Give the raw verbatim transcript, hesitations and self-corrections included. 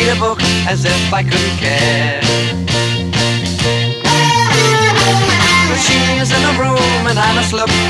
a book as if I couldn't care. But she is in a room and I must look